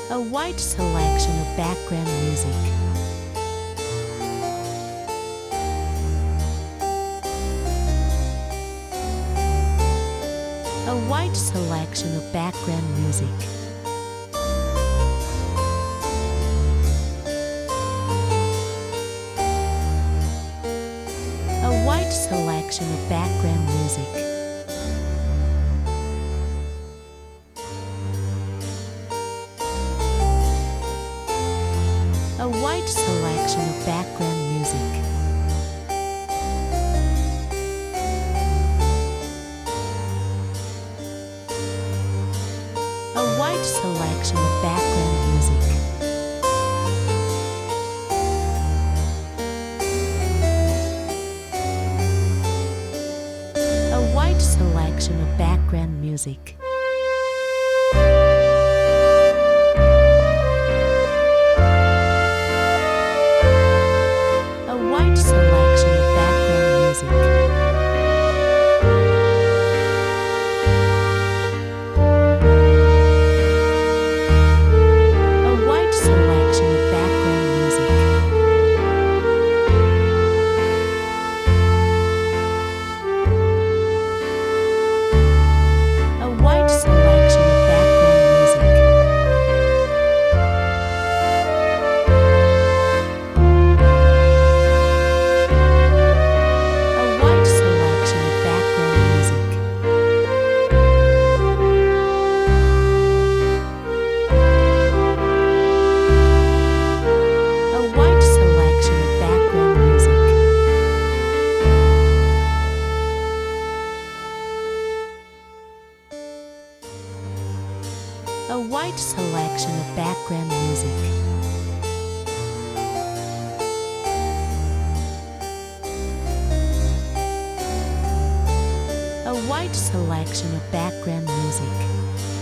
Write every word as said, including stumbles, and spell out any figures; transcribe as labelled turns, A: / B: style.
A: A wide selection of background music. A wide selection of background music. A wide selection of background music. A wide selection of background music. A wide selection of background music. A wide selection of background music. A wide selection of background music. A wide selection of background music. A wide selection of background music.